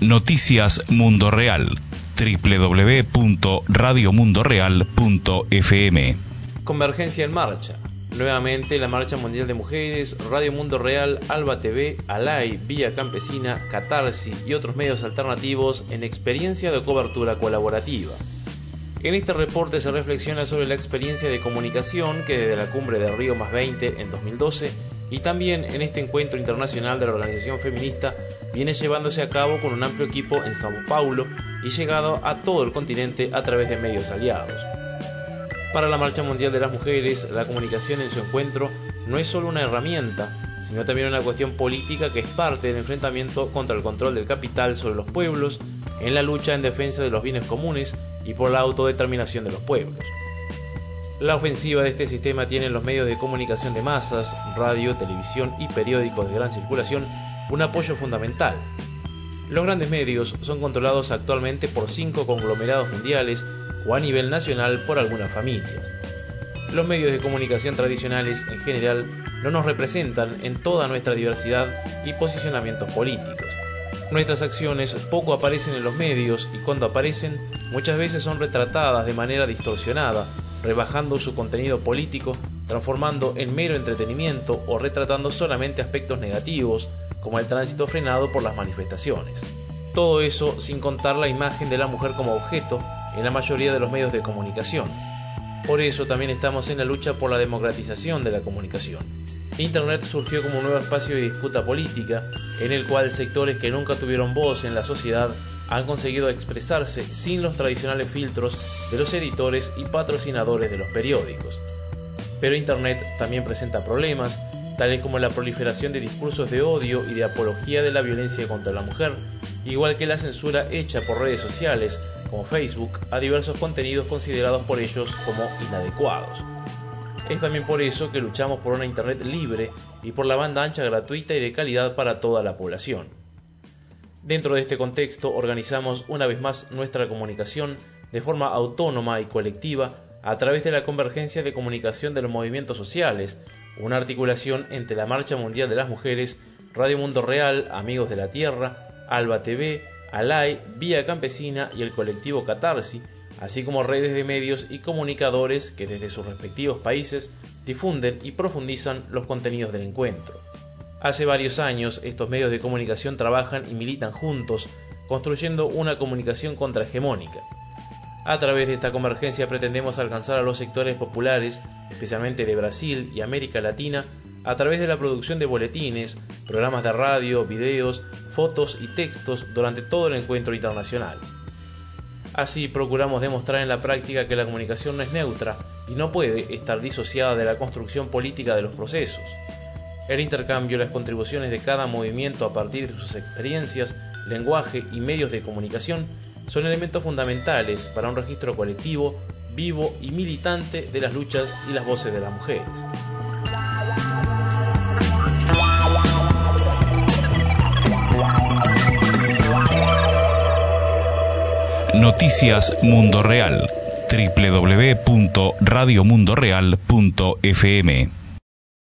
Noticias Mundo Real, www.radiomundoreal.fm. Convergencia en marcha. Nuevamente la Marcha Mundial de Mujeres, Radio Mundo Real, Alba TV, Alay, Vía Campesina, Catarsi y otros medios alternativos en experiencia de cobertura colaborativa. En este reporte se reflexiona sobre la experiencia de comunicación que desde la cumbre de Río +20 en 2012 y también en este encuentro internacional de la organización feminista viene llevándose a cabo con un amplio equipo en Sao Paulo y llegado a todo el continente a través de medios aliados. Para la Marcha Mundial de las Mujeres, la comunicación en su encuentro no es solo una herramienta, sino también una cuestión política que es parte del enfrentamiento contra el control del capital sobre los pueblos, en la lucha en defensa de los bienes comunes y por la autodeterminación de los pueblos. La ofensiva de este sistema tiene en los medios de comunicación de masas, radio, televisión y periódicos de gran circulación un apoyo fundamental. Los grandes medios son controlados actualmente por 5 conglomerados mundiales o a nivel nacional por algunas familias. Los medios de comunicación tradicionales en general no nos representan en toda nuestra diversidad y posicionamientos políticos. Nuestras acciones poco aparecen en los medios y cuando aparecen muchas veces son retratadas de manera distorsionada, rebajando su contenido político, transformando en mero entretenimiento o retratando solamente aspectos negativos, como el tránsito frenado por las manifestaciones. Todo eso sin contar la imagen de la mujer como objeto en la mayoría de los medios de comunicación. Por eso también estamos en la lucha por la democratización de la comunicación. Internet surgió como un nuevo espacio de disputa política, en el cual sectores que nunca tuvieron voz en la sociedad han conseguido expresarse sin los tradicionales filtros de los editores y patrocinadores de los periódicos. Pero Internet también presenta problemas, tales como la proliferación de discursos de odio y de apología de la violencia contra la mujer, igual que la censura hecha por redes sociales, como Facebook, a diversos contenidos considerados por ellos como inadecuados. Es también por eso que luchamos por una Internet libre y por la banda ancha gratuita y de calidad para toda la población. Dentro de este contexto organizamos una vez más nuestra comunicación de forma autónoma y colectiva a través de la convergencia de comunicación de los movimientos sociales, una articulación entre la Marcha Mundial de las Mujeres, Radio Mundo Real, Amigos de la Tierra, Alba TV, Alay, Vía Campesina y el colectivo Catarsi, así como redes de medios y comunicadores que desde sus respectivos países difunden y profundizan los contenidos del encuentro. Hace varios años estos medios de comunicación trabajan y militan juntos, construyendo una comunicación contrahegemónica. A través de esta convergencia pretendemos alcanzar a los sectores populares, especialmente de Brasil y América Latina, a través de la producción de boletines, programas de radio, videos, fotos y textos durante todo el encuentro internacional. Así procuramos demostrar en la práctica que la comunicación no es neutra y no puede estar disociada de la construcción política de los procesos. El intercambio y las contribuciones de cada movimiento a partir de sus experiencias, lenguaje y medios de comunicación son elementos fundamentales para un registro colectivo, vivo y militante de las luchas y las voces de las mujeres. Noticias Mundo Real, www.radiomundoreal.fm.